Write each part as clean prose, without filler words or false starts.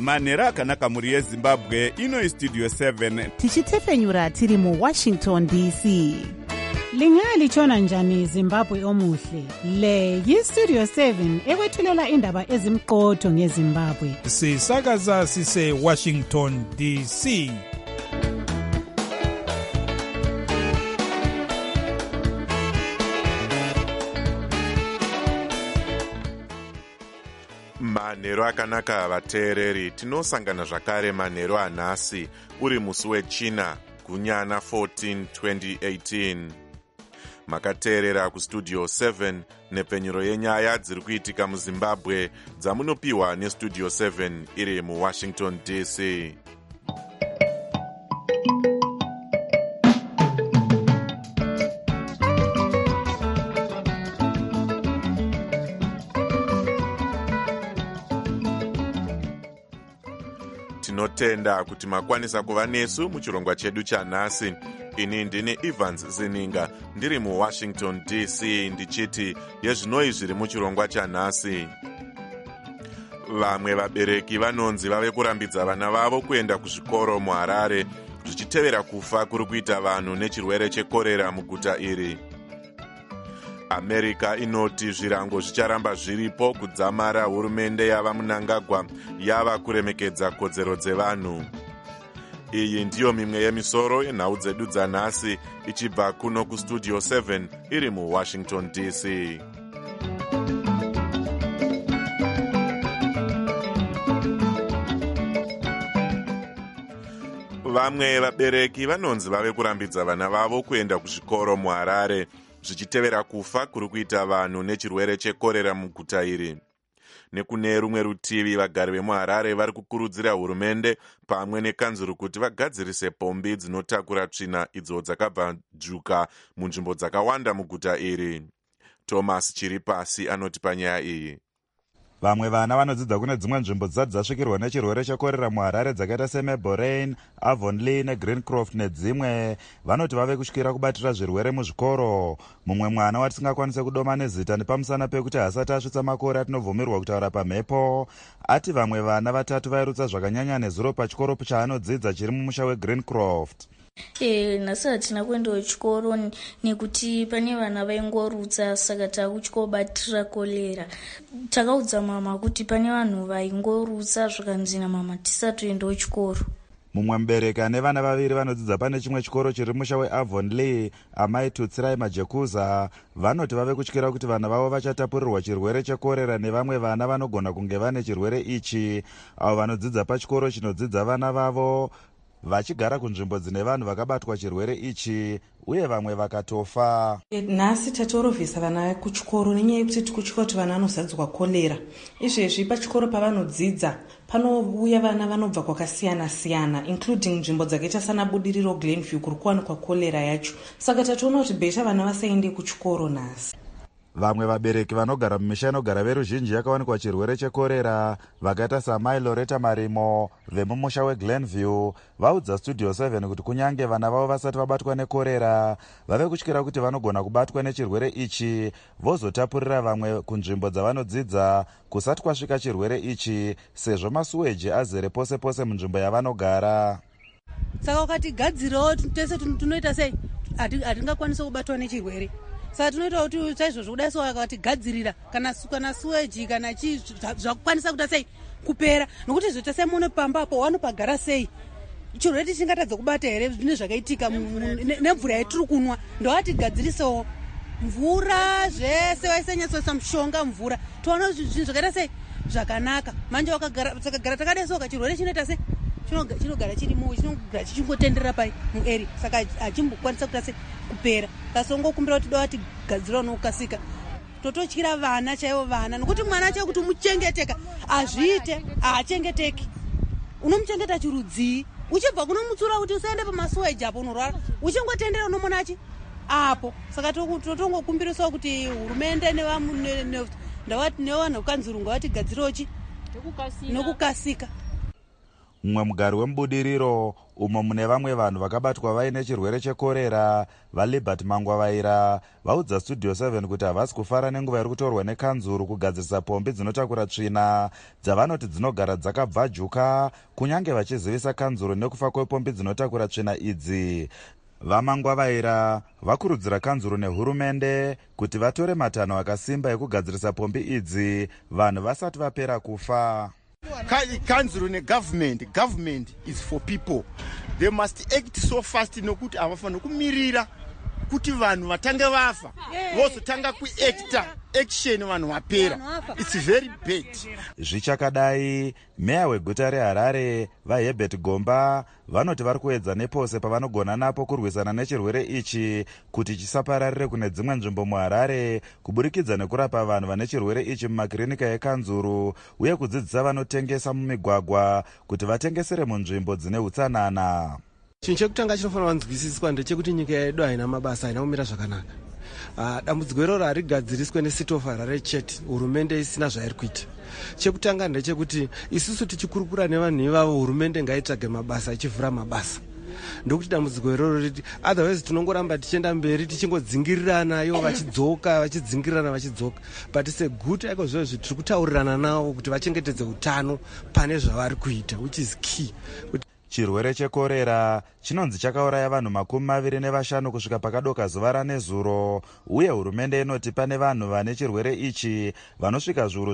manhero akanaka mhuri yezimbabwe. Ino Studio 7 tichitefenyura tiri muWashington DC. Lingalitshona njani Zimbabwe omuhle? Le yiStudio 7 ekwethulela indaba ezimqotho ngeZimbabwe. Sisakaza sise Washington DC. Manhero akanaka vateereri, tinosangana zvakare manhero anhasi uri musi wechina gunyana 14 2018. Makateerera kuStudio 7 nepfenyuro yenyaya dziri kuitika muZimbabwe dzamunopiwa neStudio 7 iri muWashington DC. Tinotenda kuti makwanisa kuva nesu muchirongwa chedu chanhasi. Ini ndini Evans Zininga ndiri muWashington DC ndichiti yezvinoi zviri muchirongwa chanhasi. Vamwe vabereki vanonzi vave kurambidza vana vavo kuenda kuzvikoro muHarare zvichitevera kufa kuri kuita vanhu nechirwere chekorera muguta iri. America inoti zvirango zvicharamba zviripo kudzamara hurumende yava Mnangagwa yava kuremekedza kodzero dzevanhu. Iyi ndiyo mimwe yemisoro yenhau dzedu dzanhasi ichibva kuno kuStudio 7 iri muWashington DC. Vamwe vabereki vanonzi vave kurambidza vana vavo kuenda kuzvikoro muHarare zvichitevera kufa kuri kuita vanhu nechirwere chekorera muguta iri. Nekune rumwe rutivi vagari vemuHarare vari kukurudzira hurumende pamwe nekanzuru kuti vagadzirise pombi dzinotakura tsvina idzo dzakabva juka munzvimbo dzakawanda muguta iri. Thomas Chiripasi anoti panyaya iyi. Vamwe vana vanodzidza kune dzimwe nzvimbo dzisati dzasvikirwa nechirwere chekorera muHarare dzakaita seMeborain, Avonlea neGreencroft nedzimwe vanoti vave kushikira kubatira zvirwere muzvikoro. Mumwe mwana watisingakwanise kudoma nezita nepamusana pekuti hasati asvitsa makore atinobvumirwa kutaura pamhepo ati vamwe vana vatatu vairutsa zvakanyanya nezuro pachikoro chaanodzidza chiri mumusha weGreencroft. Nhasi hatina kuendawo chikoro nekuti pane vana vaingorutsa saka takuchikobatira kolera. Takaudza mama kuti pane vanhu vaingorutsa zvakanzi namama tisatoendawo chikoro. Mumwe mubereki ane vana vaviri vanodzidza pane chimwe chikoro chiri musha weAvonlea, amai Tutsirai Majekuza, vanoti vave kutyira kuti vana vavo vachatapurirwa chirwere chekorera nevamwe vana vanogona kunge vane chirwere ichi. Avo vanodzidza pachikoro chinodzidza vana vavo vachigara kunzvimbo dzine vanhu vakabatwa chirwere ichi uye vamwe vakatofa. Nhasi tatorovhesa vana kuchikoro nenyaya yekuti tikutyira kuti vana vanozadzwa kolera. Izvezvi pachikoro pavanodzidza panouya vana vanobva kwakasiyana siyana including nzvimbo dzakaita sana Budiriro Glenview kuri kuwanikwa kolera yacho. Saka tatoona kuti bhesha vana vasaende kuchikoro nhasi. Vamwe vabereki vanogara mumisha inogara veruzhinji yakawanikwa chirwere chekorera vakaita samai Loretta Marimo vemumusha weGlenview vaudza Studio 7 kuti kunyange vana vavo vasati vabatwa nekorera vave kutyira kuti vanogona kubatwa nechirwere ichi vozotapurira vamwe kunzvimbo dzavanodzidza kusati kwasvika chirwere ichi sezvo masuweji azere pose pose munzvimbo yavanogara. Saka ukatigadzirawo tese tunoita sei hatingakwanisa kubatwa nechirwere. Saka tunoita kuti saizvozvo kudai so akatigadzirira kana suweji kana chii zvakukwanisa kuita sei kupera nokuti zvoita sei muno pambapo wanopagara sei chirwere chingatadza kubata here zvine zvakaitika nemvura yatiri kunwa ndoatigadzirisawo mvura zvese waisenyatsoisa mushonga mvura toona zvinhu zvakaita sei zvakanaka manje wakagara takadai so chirwere chinoita sei chinogara chirimo chinogara chichingotenderera pai mueri saka hachimbokwanisa kuita sei kupera kasongokumbira kuti dawati gadzira unokasika tototyira vana chaivo vana nokuti mwana chaivo kuti umuchengeteka azviite haachengeteki unomuchengeta chirudzii uchibva kunomutsura kuti usaende pamasuweji apo unorwara uchingotendera unomonachi apo saka totongokumbirisawo kuti hurumende ndawati nevanhu kanzurungu vati gadzirochi nokukasika. mumwe mugari wemubudiriro umo mune vamwe vanhu vakabatwa vaine chirwere chekorera vaLibert Mangwavaira vaudza Studio 7 kuti havasi kufara nenguva iri kutorwa nekanzuru kugadzirisa pombi dzinotakura tsvina dzavanoti dzinogara dzakabvajuka kunyange vachizivisa kanzuru nekufa kwepombi dzinotakura tsvina idzi. VaMangwavaira vakurudzira kanzuru nehurumende kuti vatore matanho akasimba ekugadzirisa pombi idzi vanhu vasati vapera kufa. Kanzuru government is for people. They must act so fast nokuti avafanira kumirira kuti vanhu vatange vafa vozotanga kuacta action vanhu vapera. It's very bad. Zvichakadai meya weguta reHarare vaHerbert Gomba vanoti vari kuedza nepose pavanogona napo kurwisana nechirwere ichi kuti chisapararire kune dzimwe nzvimbo muHarare kuburikidza nekurapa vanhu vane chirwere ichi mumakirinika ekanzuru uye kudzidzisa vanotengesa mumigwagwa kuti vatengesere munzvimbo dzine utsanana. Chinhu chekutanga chinofanira kunzwisiswa ndechekuti nyika yedu haina mabasa, haina kumira zvakanaka. Dambudziko iroro harigadziriswe neCity of Harare chete, hurumende isina zvairi kuita. Chekutanga ndechekuti isusu tichikurukura nevanhu ivavo hurumende ngaitsvage mabasa ichivhura mabasa. Ndokuti dambudziko iroro riti otherwise tinongoramba tichienda mberi tichingodzingiriranayo vachidzoka but it's a good eko zvozvo tiri kutaurirana navo kuti vachengetedze utano pane zvavari kuita, which is key. Chirwere chekorera chinonzi chakauraya vanhu 25 kusvika pakadoka zuva ranezuro uye hurumende inoti pane vanhu vane chirwere ichi vanosvika zviuru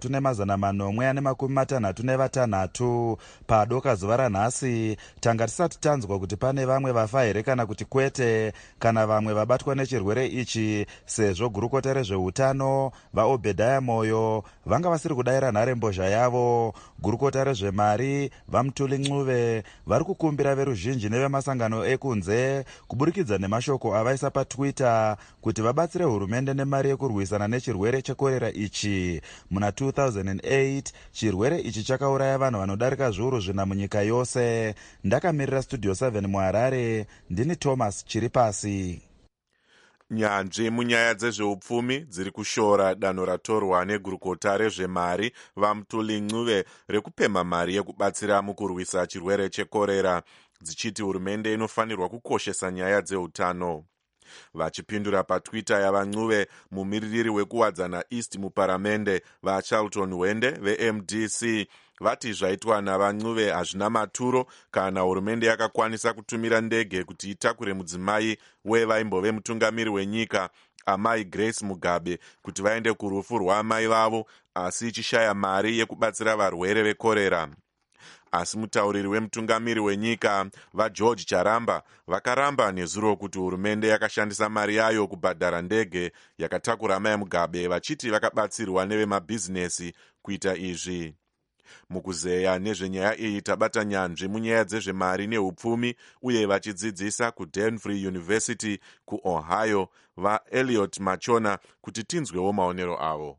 3,866 padoka zuva ranhasi. Tanga tisati tanzwa kuti pane vamwe vafa here kana kuti kwete kana vamwe vabatwa nechirwere ichi, sezvo gurukota rezveutano vaObedhaya Moyo vanga vasiri kudayira nharembozha yavo. Gurukota rezvemari vaMutuli Ncube vari kukumbira veruzhinji nevemasangano ekunze kuburikidza nemashoko avaisa paTwitter kuti vabatsire hurumende nemari yekurwisana nechirwere chekorera ichi. Muna 2008 chirwere ichi chakauraya vanhu vanodarika zviuru 4 munyika yose. Ndakamirira Studio 7 muHarare, ndini Thomas Chiripasi. Nyanzvi munyaya dzezveupfumi dziri kushora danho ratorwa negurukota rezvemari vaMutuli Ncube rekupemha mari yekubatsira mukurwisa chirwere chekorera, dzichiti hurumende inofanirwa kukoshesa nyaya dzeutano. Vachipindura paTwitter yavaNcube, mumiririri wekuwadzana East muparamende vaCharlton Wende veMDC vati zvaitwa navaNcube hazvina maturo kana hurumende yakakwanisa kutumira ndege kuti itakure mudzimai wevaimbove mutungamiri wenyika amai Grace Mugabe kuti vaende kurufu rwaamai vavo, asi ichishaya mari yekubatsira varwere vekorera. Asi mutauriri wemutungamiri wenyika vaGeorge Charamba vakaramba nezuro kuti hurumende yakashandisa mari yayo kubhadhara ndege yakatakura amai Mugabe, vachiti vakabatsirwa nevemabhizinesi kuita izvi. Mukuzeya nezvenyaya iyi tabata nyanzvi munyaya dzezvemari neupfumi uye vachidzidzisa kuDenfrey University kuOhio vaEliot Machona kuti tinzwewo maonero avo.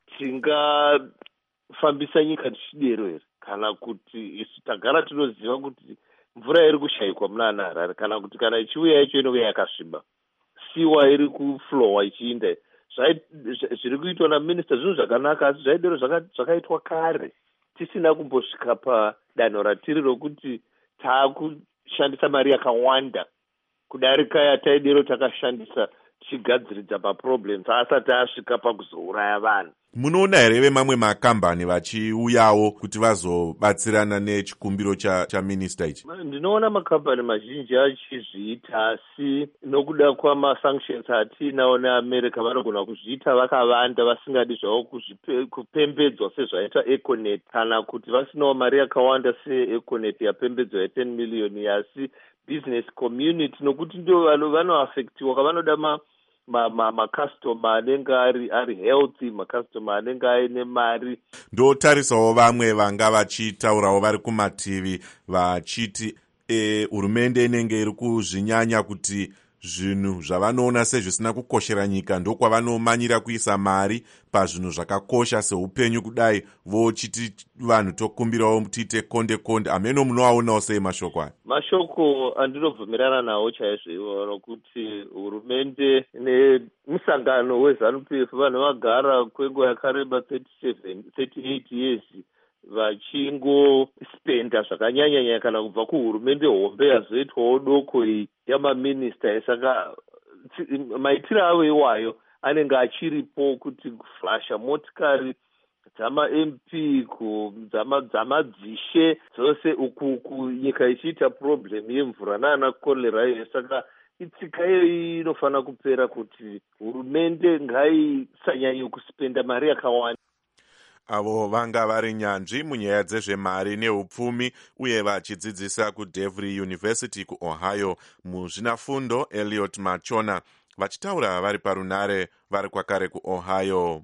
Tingafambisa nyika tichidero here kana kuti isu tagara tinoziva kuti mvura iri kushayikwa muna Harare kana kuti kana ichiuya icho inenge yakasviba, siwa iri kuflowa ichiinda zviri kuitwa naminista zvinhu zvakanaka, asi zvaidero zvakaitwa kare tisina kumbosvika padanho ratiri rokuti taakushandisa mari yakawanda kudarika yataidero takashandisa tichigadziridza maproblems asati asvika pakuzouraya vanhu. Munoona here vemamwe makambani vachiuyawo kuti vazobatsirana nechikumbiro chaminista ichi? Ndinoona makambani mazhinji achizviita, asi nokuda kwamasanctions atinawo neAmerica vanogona kuzviita vakavanda vasingadi zvavo kupembedzwa sezvaita Econet, kana kuti vasinawo mari yakawanda seEconet yapembedzwa ya 10 million, asi business community nokuti ndio vanoafektiwa kavanoda makastoma anenge ari healthy, makastoma anenge aine mari. Ndotarisawo vamwe vanga vachitaurawo vari kumativi vachiti hurumende inenge iri kuzvinyanya kuti zvinhu zvavanoona sezvisina kukoshera nyika ndokwavanomanyira kuisa mari pazvinhu zvakakosha seupenyu kudai, vochiti vanhu tokumbirawo tiite konde konde. Ameno munoaonawo sei mashoko aya? Mashoko andinobvumirana nawo chaizvo nokuti hurumende nemusangano weZANU-PF vanhu vagara kwenguva yakareba 38 years vachingospenda zvakanyanyanya kana kubva kuhurumende hombe yazoitwawo doko iyi yamaminista. Saka maitiro avo iwayo anenge achiripo kuti kuflasha motikari dzama-MP dzamadzishe dzose uku nyika ichiita problem yemvura nana kolera iyo. Saka itsika iyo inofanira kupera kuti hurumende ngaisanyanye kuspenda mari yakawanda. Avo vanga vari nyanzvi munyaya dzezvemari neupfumi uye vachidzidzisa kuDevry University kuOhio muzvinafundo Elliot Machona, vachitaura vari parunare vari kwakare kuOhio.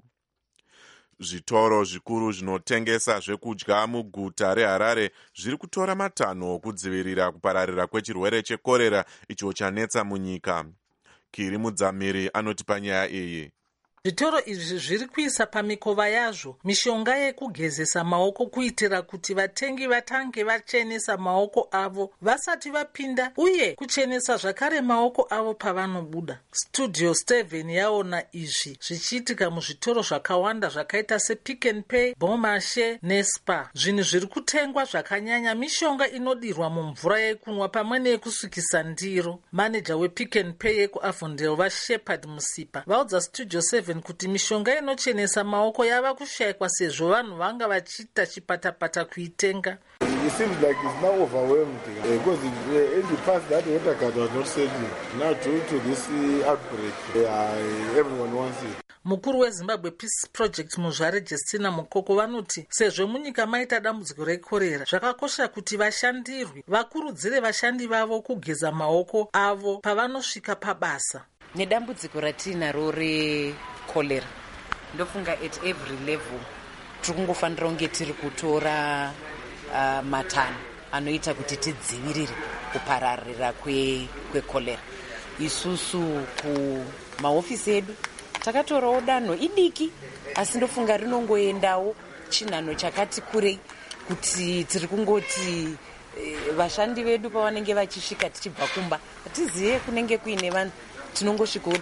Zvitoro zvikuru zvinotengesa zvekudya muguta reHarare zviri kutora matanho okudzivirira kupararira kwechirwere chekorera icho chanetsa munyika. Kiri Mudzamiri anoti panyaya iyi. Zvitoro izvi zviri kuisa pamikova yazvo mishonga yekugezesa maoko kuitira kuti vatengi vatange vachenesa maoko avo vasati vapinda uye kuchenesa zvakare maoko avo pavanobuda. Studio 7 yaona izvi zvichiitika muzvitoro zvakawanda zvakaita sePick n Pay, Bon Marché neSpar. Zvinhu zviri kutengwa zvakanyanya mishonga inodirwa mumvura yekunwa pamwe neyekusukisa ndiro. Maneja wePick n Pay yekuAvondale vaShepard Musipa vaudza Studio 7 kuti mishonga inochenesa maoko yava kushayikwa sezvo vanhu vanga vachiita chipatapata kuitenga. It seems like it's now overwhelmed because in the past that water card was not selling. Now due to this outbreak, everyone wants it. Mukuru weZimbabwe Peace Project Muzvare Justina Mukoko vanoti sezvo munyika maita dambudziko rekorera zvakakosha kuti vashandirwi vakurudzire vashandi vavo kugeza maoko avo pavanosvika pabasa. Nedambudziko ratinaro rekorera ndofunga at every level tiri kungofanira kunge tiri kutora matanho anoita kuti tidzivirire kupararira kwekorera. Isusu kumahofisi edu takatorawo danho idiki asi ndofunga rinongoendawo chinhanho chakati kurei kuti tiri kungoti vashandi vedu pavanenge vachisvika tichibva kumba tizive kunenge kuine vanhu tinongosvikawo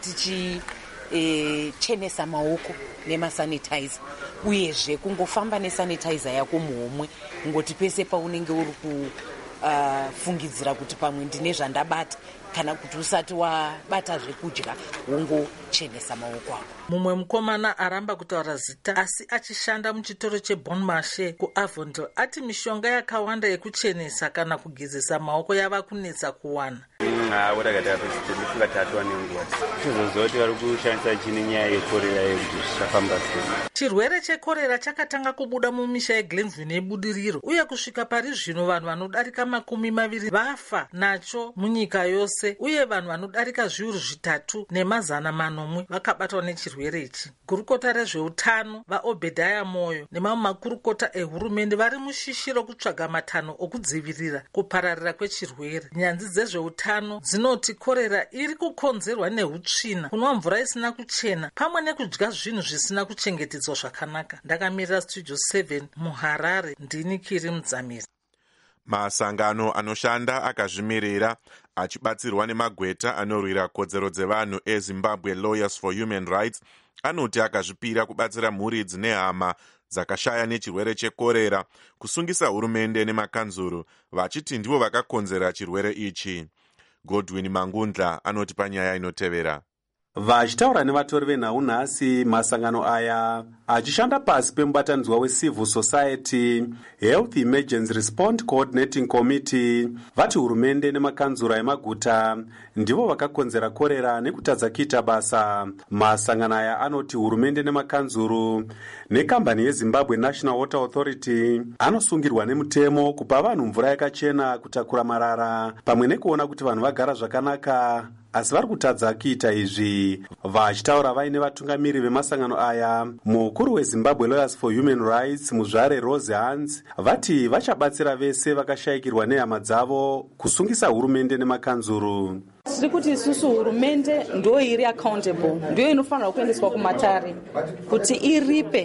tichichenesa maoko nemasanitizer uyezve kungofamba nesanitizer yako muhomwe ngoti pese paunenge uri kufungidzira kuti pamwe ndine zvandabata kana kuti usati wabata zvekudya wongochenesa maoko ako. Mumwe mukomana aramba kutaura zita asi achishanda muchitoro cheBon Marché kuAvondale ati mishonga yakawanda yekuchenesa kana kugezesa maoko yava kunetsa kuwana. Chirwere chekorera chakatanga kubuda mumisha yeGlenview nebudiriro uye kusvika pari zvino vanhu vanodarika 20 vafa nacho munyika yose uye vanhu vanodarika 3,400 vakabatwa nechirwere ichi. Gurukota rezveutano vaObedhaya Moyo nemamwe makurukota ehurumende vari mushishiro kutsvaga matanho okudzivirira kupararira kwechirwere. Nyanzvi dzezveutano dzinoti korera iri kukonzerwa neutsvina, kunwa mvura isina kuchena pamwe nekudya zvinhu zvisina kuchengetedzwa zvakanaka. Ndakamirira Studio 7 muHarare, ndini Kiri Mudzamiri. Masangano anoshanda akazvimirira achibatsirwa nemagweta anorwira kodzero dzevanhu eZimbabwe Lawyers for Human Rights anoti akazvipira kubatsira mhuri dzine hama dzakashaya nechirwere chekorera kusungisa hurumende nemakanzuru vachiti ndivo vakakonzera chirwere ichi. Godwin Mangundla anoti panyaya inotevera. Vachitaura nevatori venhau nhasi, masangano aya achishanda pasi pemubatanidzwa weCivil Society Health Emergency Response Coordinating Committee vati hurumende nemakanzura emaguta ndivo vakakonzera korera nekutadza kuita basa. Masangano aya anoti hurumende nemakanzuru nekambani yeZimbabwe National Water Authority anosungirwa nemutemo kupa vanhu mvura yakachena, kutakura marara pamwe nekuona kuti vanhu vagara zvakanaka, asi vari kutadza kuita izvi. Vachitaura vaine vatungamiri vemasangano aya, mukuru weZimbabwe Lawyers for Human Rights Muzvare Rose Hans vati vachabatsira vese vakashayikirwa nehama dzavo kusungisa hurumende nemakanzuru. Tiri kuti isusu hurumende ndo iri accountable, ndiyo inofanira kuendeswa kumatare kuti iripe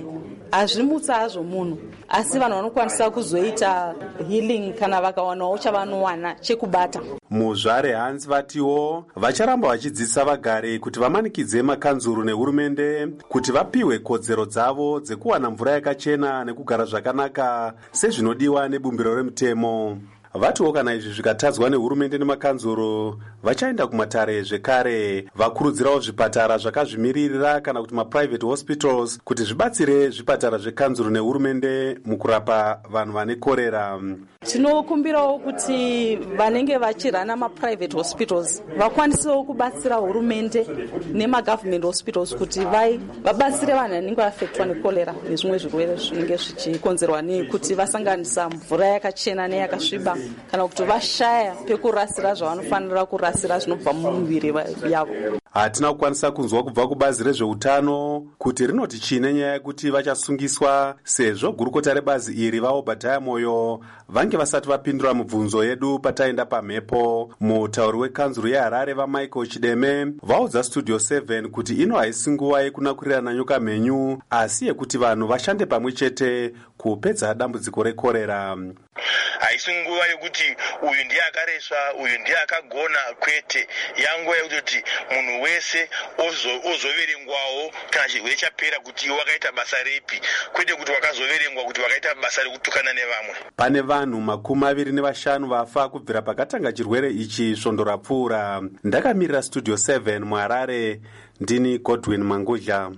hazvimutsa hazvo munhu, asi vanhu vanokwanisa kuzoita healing kana vakawanawo chavanowana chekubata. muzvare Hans vatiwo vacharamba vachidzidzisa vagari kuti vamanikidze makanzuru nehurumende kuti vapiwe kodzero dzavo dzekuwana mvura yakachena nekugara zvakanaka sezvinodiwa nebumbiro remutemo. Vatiwo kana izvi zvikatadzwa nehurumende nemakanzuro vachaenda kumatare zvekare, vakurudzirawo zvipatara zvakazvimiririra kana kuti maprivate hospitals kuti zvibatsire zvipatara zvekanzuro nehurumende mukurapa vanhu vane korera. Tinokumbirawo kuti vanenge vachirana maprivate hospitals vakwanisewo kubatsira hurumende nemagovernment hospitals kuti vabatsire vanhu vanenge vaafektwa nekorera nezvimwe zvirwere zvinenge zvichikonzerwa nekuti vasanganisa mvura yakachena neyakasviba kana kuti vashaya pekurasira zvavanofanira kurasira zvinobva mumiviri yavo. Hatina kukwanisa kunzwa kubva kubazi rezveutano kuti rinoti chine nyaya yekuti vachasungiswa sezvo gurukota rebazi iri vaObadhaya Moyo vange vasati vapindura mibvunzo yedu pataenda pamhepo. Mutauri wekanzuro yeHarare vaMichael Chideme vaudza Studio 7 kuti ino haisi nguva yekunakurirana nyoka mhenyu asi yekuti vanhu vashande pamwe chete kupedza dambudziko rekorera. Haisi nguva yekuti uyu ndiye akareswa, uyu ndiye akagona, kwete. Yanguva yekuti munhu wese ozoverengwawo kana chirwere chapera kuti wakaita basa ripi, kwete kuti wakazoverengwa kuti wakaita basa rekutukana nevamwe. Pane vanhu 25 vafa kubvira pakatanga chirwere ichi svondo rapfuura. Ndakamirira Studio 7 muHarare, ndini Godwin Mangudla.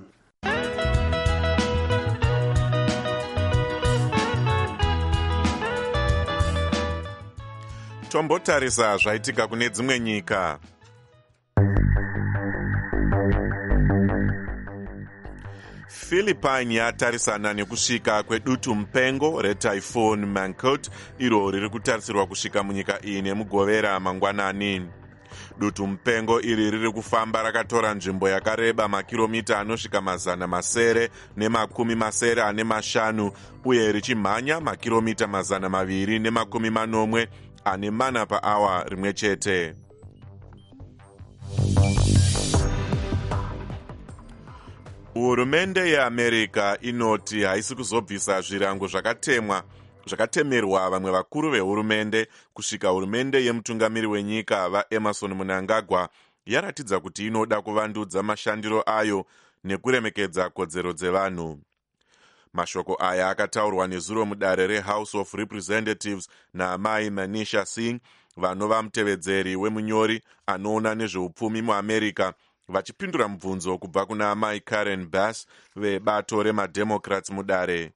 Tombotarisa zvaitika kune dzimwe nyika. Philippine yatarisana nekusvika kwedutu mupengo retyphoon Mangkhut iro riri kutarisirwa kusvika munyika iyi nemugovera mangwanani. Dutu mupengo iri riri kufamba rakatora nzvimbo yakareba makiromita anosvika 950 uye richimhanya makiromita 240 ane mana paawa rimwe chete. Hurumende yeAmerica inoti haisi kuzobvisa zvirango zvakatemerwa vamwe vakuru vehurumende kusvika hurumende yemutungamiri wenyika vaEmerson Mnangagwa yaratidza kuti inoda kuvandudza mashandiro ayo nekuremekedza kodzero dzevanhu. Mashoko aya akataurwa nezuro mudare reHouse of Representatives naamai Manisha Singh, vanova mutevedzeri wemunyori anoona nezveupfumi muAmerica, vachipindura mubvunzo kubva kuna amai Karen Bass vebato remademocrats mudare.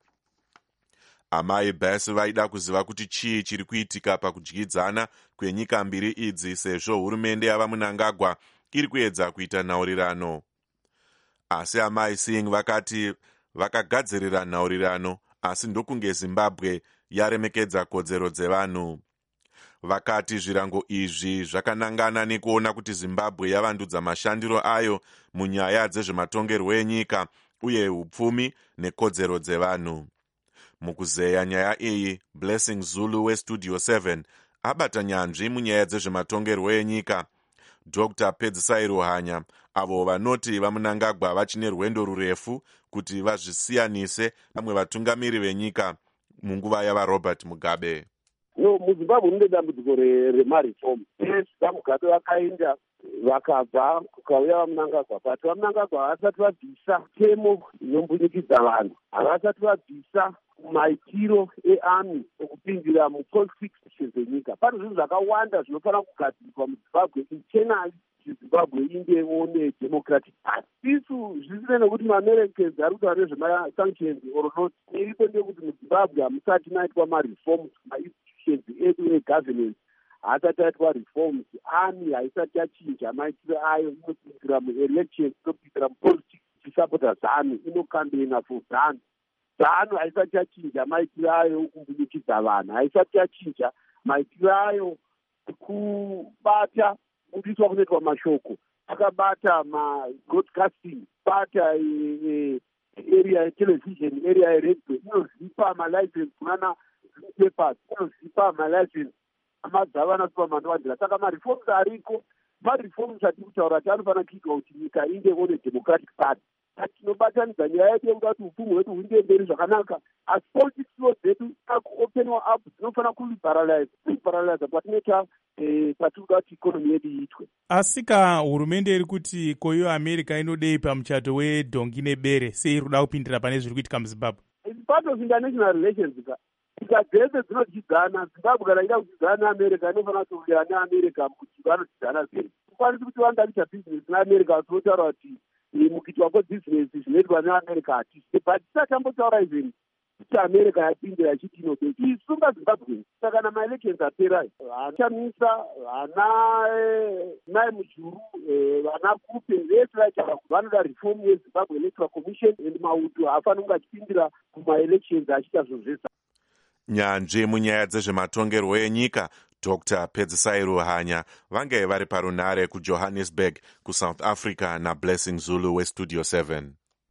Amai Bass vaida kuziva kuti chii chiri kuitika pakudyidzana kwenyika mbiri idzi sezvo hurumende yava Mnangagwa iri kuedza kuita nhaurirano. Asi amai Singh vakati vakagadzirira nhaurirano asi ndokunge Zimbabwe yaremekedza kodzero dzevanhu. Vakati zvirango izvi zvakanangana nekuona kuti Zimbabwe yavandudza mashandiro ayo munyaya dzezvematongerwo enyika uye upfumi nekodzero dzevanhu. Mukuzeya nyaya iyi, Blessing Zulu weStudio 7 abata nyanzvi munyaya dzezvematongerwo enyika. Dr. Pedzisai Ruhanya avo vanoti vaMnangagwa vachine rwendo rurefu kuti vazvisiyanise vamwe vatungamiri venyika munguva yavaRobert Mugabe. No, muZimbabwe mune dambudziko remareform. vaMugabe vakaenda vakabva kukauya vaMnangagwa, but vaMnangagwa havasati vabvisa temo inombudikidza vanhu, havasati vabvisa maitiro earmy okupindira mupolitics dzenyika. Pane zvinhu zvakawanda zvinofanira kugadzirwa muZimbabwe internally Zimbabwe ingewo nedemocratic party. Isu zvisina nekuti maAmericans ari kutaura nezvemasanctions or not, iripo ndeyekuti muZimbabwe hamusati maitwa mareforms mainstitutions edu egovernance, haasati aitwa reforms, army haisati yachinja maitiro ayo, inopindira muelections, inopindira mupolitics ichisapota ZANU, inokambena for ZANU. ZANU haisati yachinja maitiro ayo kumbudikidza vanhu, haisati yachinja maitiro ayo kubata kudiswa kunoitwa mashoko, akabata broadcasting, bata area television, area radio, inozipa malicense kunana newspapers, inozipa malicense amadzavana supermandwandira. Saka mareforms ariko, mareforms atiri kutaura kuti anofanira kuitwa kuti nyika inge one democratic party. tinobatanidza nyaya yedu yekuda kuti upfumi hwedu huinde mberi zvakanaka, asi politics law dzedu akuopenwa up dzinofanira kuliberalize kwatinoita kwatinoda kuti ikonomi yedu iitwe. Asi ka hurumende iri kuti koyo America inodei pamuchato wedhongi nebere, sei iri kuda kupindira pane zviri kuitika muZimbabwe? It's part of international relations. Nyika dzese dzinodyidzana. Zimbabwe kana ida kudyidzana neAmerica inofanira kuuya neAmerica kuti vanodyidzana sei. Kukwanisi kuti vangaita business neAmerica totaura kuti mukuitwa kwebhizinesi zvinoitwa neAmerica hatisi, but tisatambotaura izveni kuti America yapindira yachiti inobei isunga Zimbabwe. Saka kana maelections apera haachamisa vana mujuru vana kupe vese vaitaura kuti vanoda reform yeZimbabwe Electoral Commission and mauto haafanira kunge achipindira kumaelections achiita zvozvesa. Nyanzvi munyaya dzezvematongerwo enyika Dr. Pedzisai Ruhanya vange vari parunare kuJohannesburg kuSouth Africa naBlessing Zulu weStudio 7.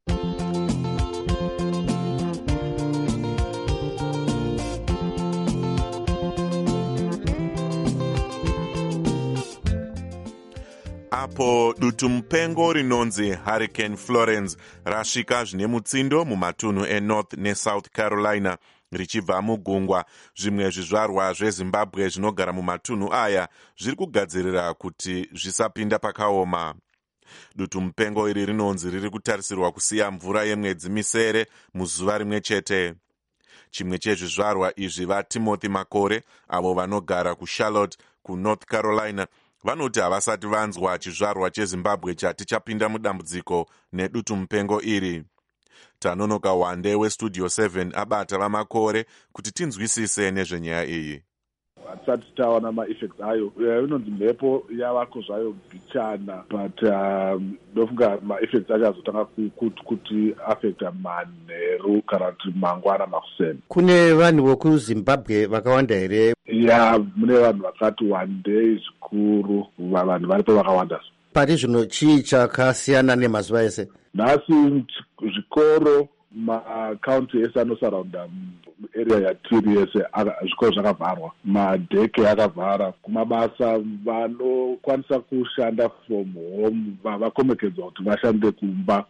Apo dutu mupengo rinonzi Hurricane Florence rasvika zvine mutsindo mumatunhu eNorth neSouth Carolina richibva mugungwa, zvimwe zvizvarwa zveZimbabwe zvinogara mumatunhu aya zviri kugadzirira kuti zvisapinda pakaoma. Dutu mupengo iri rinonzi riri kutarisirwa kusiya mvura yemwedzi misere muzuva rimwe chete. Chimwe chezvizvarwa izvi vaTimothy Makore avo vanogara kuCharlotte kuNorth Carolina vanoti havasati vanzwa chizvarwa cheZimbabwe chati chapinda mudambudziko nedutu mupengo iri. Tanonoka Wande weStudio 7 abata vaMakore kuti tinzwisise nezvenyaya iyi. Hatisati taona ma-effects ayo. Inonzi mhepo yavako zvayo bichana, but ndofunga ma-effects acho azotanga kuti affecta manheru kana kuti mangwana makuseni. Kune vanhu vokuZimbabwe vakawanda here? Ya, mune vanhu vakati wandei zvikuru, vanhu varipo vakawanda. Pari zvino chii chakasiyana nemazuva ese? Nhasi zvikoro makaunti ese anosaraunda area yatiri yese zvikoro zvakavharwa, madheke akavhara. Kumabasa vanokwanisa kushanda from home vakomekedzwa kuti vashande kumba,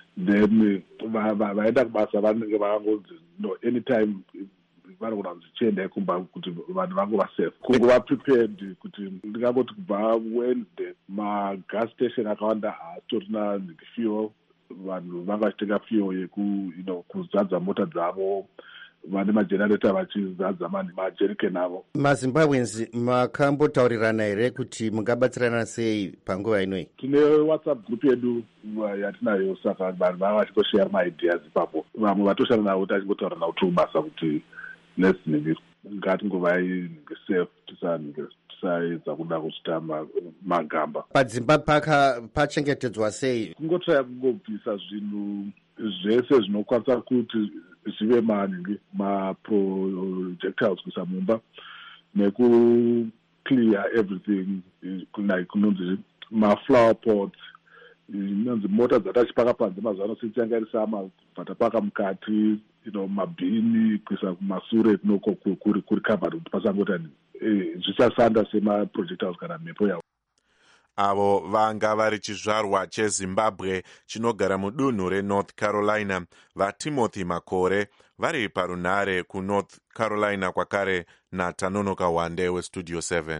then vaenda kubasa vanenge vakangonzi no anytime vanogona kuzichiendai kumba kuti vanhu vangu vasafe. Kunguva prepared kuti ndingangoti kubva Wednesday magas station akawanda haatorina fuel, vanhu vanga vachitenga fuel kuzadza mota dzavo, vane magenerator vachizadza majerikeni avo. MaZimbabweans makambotaurirana here kuti mungabatsirana sei panguva inoi? Tine WhatsApp group yedu yatinayo, saka vanhu vanga vachingosheya maideas ipapo. Vamwe vatoshanda navo tachingotaurirana kuti basa kuti ngatingova safe, tisaedza kuda kuchita magamba. Padzimba pachengetedzwa sei? Kungotraya kungobvisa zvinhu zvese zvinokwanisa kuti zvive maprojectiles kuisa mumba, nekuklear everything, kunonzi maflower pots, inonzi mota dzatachipaka panze mazuva ano sitsangarisa patapaka mukati, mabhini kuisa kumasure kunoko kuri covered kuti pasangotani zvisasanda semaprojectiles kana mhepo yavo. Avo vanga vari chizvarwa cheZimbabwe chinogara mudunhu reNorth Carolina, vaTimothy Makore vari parunare kuNorth Carolina kwakare naTanonoka Wande weStudio 7.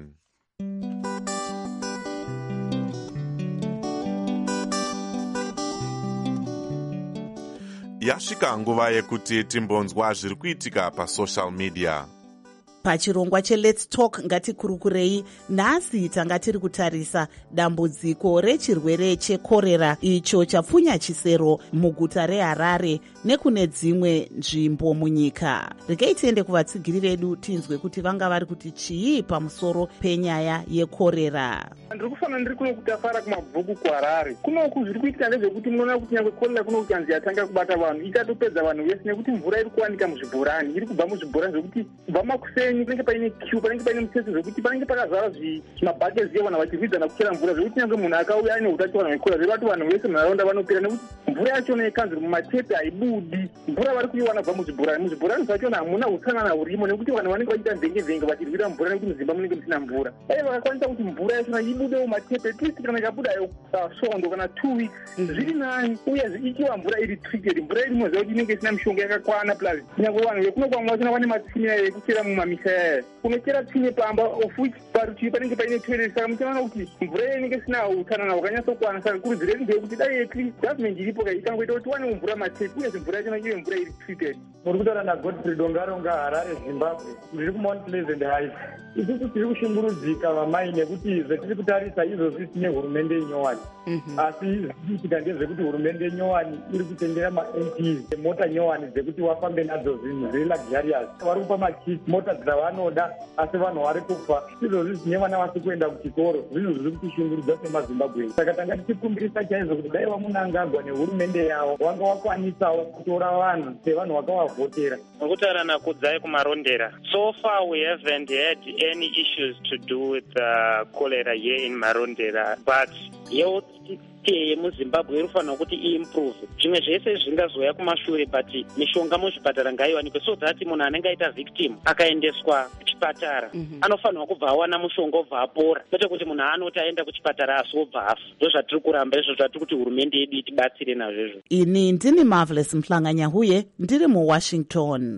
Yasvika nguva yekuti timbonzwa zviri kuitika pasocial media. Pachirongwa cheLet's Talk ngatikurukurei, nhasi tanga tiri kutarisa dambudziko rechirwere chekorera icho chapfunya chisero muguta reHarare nekune dzimwe nzvimbo munyika. Rekei tiende kuvatsigiri vedu tinzwe kuti vanga vari kuti chii pamusoro penyaya yekorera. Ndiri kufanira ndiri kuno kutafara kumabvuku kuHarare. Kunoku zviri kuitika ndezvekuti munoona kuti nyangwe korera kuno kuchanzi yatanga kubata vanhu itatopedza vanhu vese, nekuti mvura iri kuwanika muzvibhorani, iri kubva muzvibhorani zvekuti kubva makuseni panenge paine queue, panenge paine mutsetse zvekuti panenge pakazara zvimabhakezi evanhu vachirwidzana kuchera mvura, zvekuti nyangwe munhu akauya ane utachiona hwekorera zvekuti vanhu vese munharaunda vanopera, nekuti mvura yachona ikanziri mumatepe haibudi, mvura vari kuiwana kubva muzvibhorani. Muzvibhorani zvachona hamuna utsanana hurimo, nekuti vanhu vanenge vachiita nzenge vachirwira mvura nekuti muzimba munenge musina mvura. Dai vakakwanisa kuti mvura yachona ibude mumatepe tisi kana ikabudayo svondo kana 2 weeks zviri nani, uyezve ichiva mvura iri treated, mvura iri moziva kuti inenge isina mishonga yakakwana. Plus nyangwe vanhu vekuno kwamwe vachona vane matsime ekuchera mumamisha yaya, kunochera tsime pamba of which parutivi panenge paine toilet. Saka muchaona kuti mvura inenge isina utsanana hwakanyatsokwana. Saka kurudziro yedu ndeyekuti dai gavhmendi iripo ikangoita kuti tiwane mvura matepi, uyezve mvura yachona ive mvura iri treated. Muri kutaura nagodfrey dongaronga, Harare, Zimbabwe. Ndiri kumount pleasant heights. Isusu tiri kushungurudzika vamai nekuti zvetiri kutarisa izvozvi tine hurumende yenyowani, asi zvichiitika ndezvekuti hurumende yenyowani iri kutendera ma-MPs mota nyowani dzekuti wafambe nadzo zvinhu zviri luxurious. Vari kupa makit mota dzavanoda, asi vanhu vari kufa. Izvozvi zvine vana vasi kuenda kuchikoro, zvinhu zviri kutishungurudza semazimbabwe. Saka tanga tichikumbirisa chaizvo kuti dai vamunangagwa nehurumende yavo wanga wakwanisawo kutora vanhu sevanhu vakavavhotera. Nokutaura nakudzai kumarondera. So far we haven't had any issues to do with cholera here in Marondera, but health yemuzimbabwe inofanira kuti iimprove. Zvimwe zvese zvingazoya kumashure, but mishonga muzvipatara ngaiwanikwe, so that munhu anenge aita victim akaendeswa kuchipatara anofanirwa kubva awana mushonga obva apora, kwete kuti munhu anoti aenda kuchipatara asi obva afa. Ndo zvatiri kuramba izvo, zvatiri kuti hurumende yedu itibatsire nazvo izvo. Ini ndini Marvelous Mhlanganyahuye, ndiri muWashington.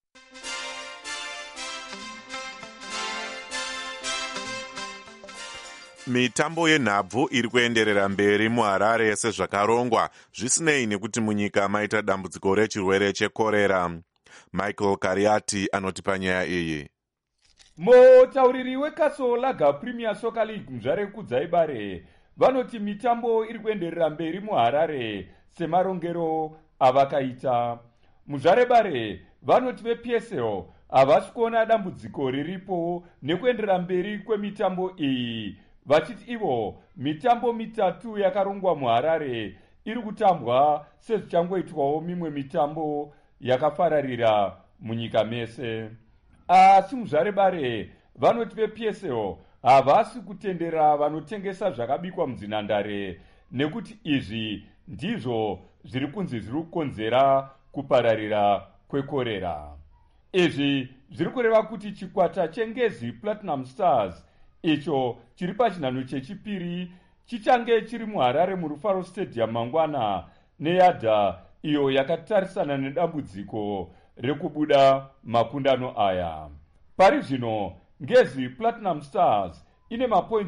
Mitambo yenhabvu iri kuenderera mberi muHarare sezvakarongwa, zvisinei nekuti munyika maita dambudziko rechirwere chekorera. Michael Kariati anotipa nyaya iyi. Mutauriri wekaSolaga Premier Soccer League Muzvare Kudzaibare vanoti mitambo iri kuenderera mberi muHarare semarongero avakaita. Muzvare Bare vanoti vePSL havasi kuona dambudziko riripo nekuenderera mberi kwemitambo iyi, vachiti ivo mitambo mitatu yakarongwa muHarare iri kutambwa sezvichangoitwawo mimwe mitambo yakafararira munyika mese. Asi Muzvare Bare vanoti vePSL havasi kutendera vanotengesa zvakabikwa mudzinhandare, nekuti izvi ndizvo zviri kunzi zviri kukonzera kupararira kwekorera. Izvi zviri kureva kuti chikwata cheNgezi Platinum Stars icho chiri pachinhano chechipiri chichange chiri muHarare muRufaro Stadium mangwana neYadha iyo yakatarisana nedambudziko rekubuda makundano aya. Pari zvino Ngezi Platinum Stars ine mapoints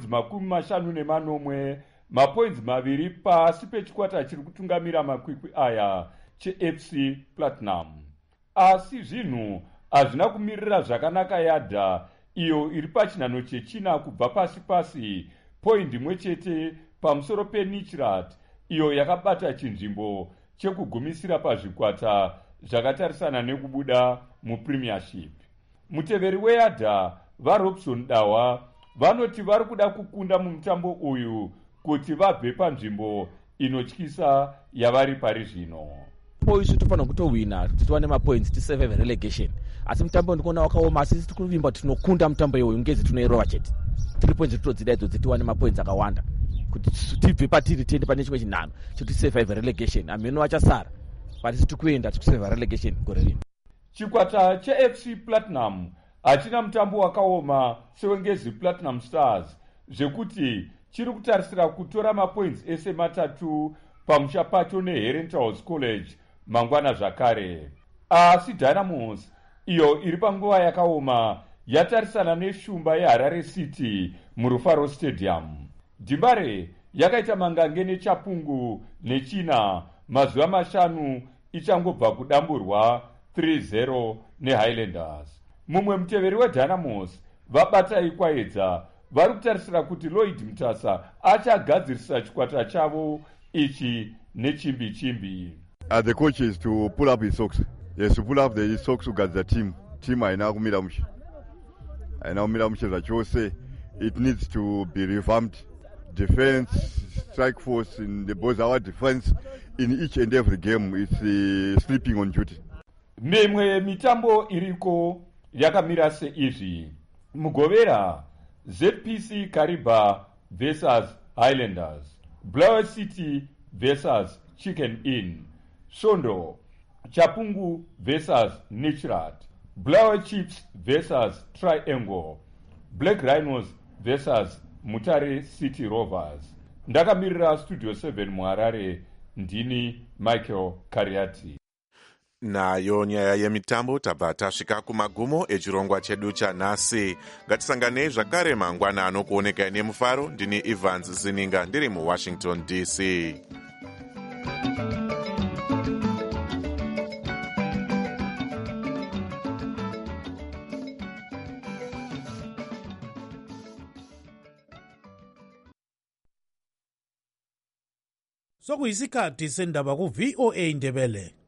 50 mapoints 2 pasi pechikwata chiri kutungamira makwikwi aya cheFC Platinum. Asi zvinhu hazvina kumirira zvakanaka Yadha iyo iri pachinhano chechina kubva pasi point imwe chete pamusoro peNichirat iyo yakabata chinzvimbo chekugumisira pazvikwata zvakatarisana nekubuda muPremiership. Muteveri weYadha vaRobson Dawa vanoti vari kuda kukunda mumutambo uyu kuti vabve panzvimbo inotyisa yavari pari zvino. Isu tofanira kutowina kuti tiwane mapoints tisurvive relegation, asi mutambo ndikuona wakaoma, asi tiri kuvimba kuti tinokunda mutambo iwoyu Ngezi tinoirova chete 3 points totodzida idzodzo tiwane mapoints akawanda kuti tibve patiri tiende pane chimwe chinhano kuti survive relegation. Ameno achasara but tiri kuenda tichisurvive relegation gore rino. Chikwata cheFC Platinum hachina mutambo wakaoma seweNgezi Platinum Stars, zvekuti chiri kutarisira kutora mapoints ese matatu pamusha pacho neHerentals College mangwana zvakare. Asi Dynamos iyo iri panguva yakaoma yatarisana neshumba yeHarare City muRufaro Stadium. Dhimbare yakaita mangange neChapungu nechina mazuva 5 ichangobva kudamburwa 3-0 neHighlanders. Mumwe muteveri weDynamos vabatai kwaedza vari kutarisira kuti Lloyd Mutasa achagadzirisa chikwata chavo ichi nechimbi. The coach is to pull up his socks. Yes, to pull up the socks to get the team. Team haina kumira mushe. Haina kumira mushe zvachose. It needs to be revamped. Defense, strike force in the both our defense in each and every game is sleeping on duty. Mimwe mitambo iriko yakamira seizvi. Mugovera ZPC Kariba versus Highlanders, Blower City versus Chicken Inn, Sondo, Chapungu versus Nichirat, Blower Chips versus Triangle, Black Rhinos versus Mutare City Rovers. Ndakamirira Studio 7 muHarare, ndini Michael Kariati. Nayo nyaya yemitambo tabva tasvika kumagumo echirongwa chedu chanhasi. Ngatisanganei zvakare mangwana anokuoneka nemufaro. Ndini Evans Zininga ndiri muWashington DC. Sokuyisikhathi sendaba ku VOA Ndebele.